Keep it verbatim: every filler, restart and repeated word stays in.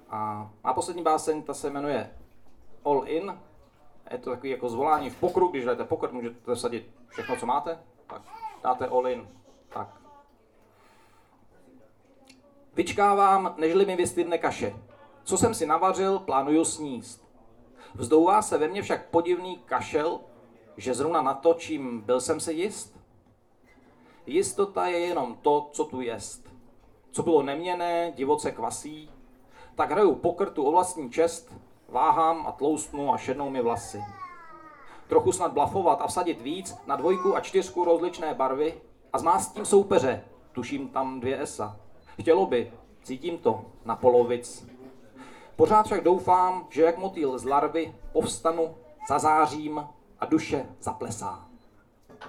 A má poslední báseň, ta se jmenuje All In. Je to takový jako zvolání v pokru, když jdete poker, můžete sadit všechno, co máte, tak dáte All In. Tak. Vyčkávám, nežli mi vystydne kaše. Co jsem si navařil, plánuju sníst. Vzdouvá se ve mně však podivný kašel, že zrovna na to, čím byl jsem se jist. Jistota je jenom to, co tu jest. Co bylo neměnné, divoce kvasí, tak hraju poker tu o vlastní čest, váhám a tloustnu a šednou mi vlasy. Trochu snad blafovat a vsadit víc na dvojku a čtyřku rozličné barvy a zmást tím soupeře, tuším tam dvě esa. Chtělo by, cítím to, na polovic. Pořád však doufám, že jak motýl z larvy povstanu, zazářím a duše zaplesá.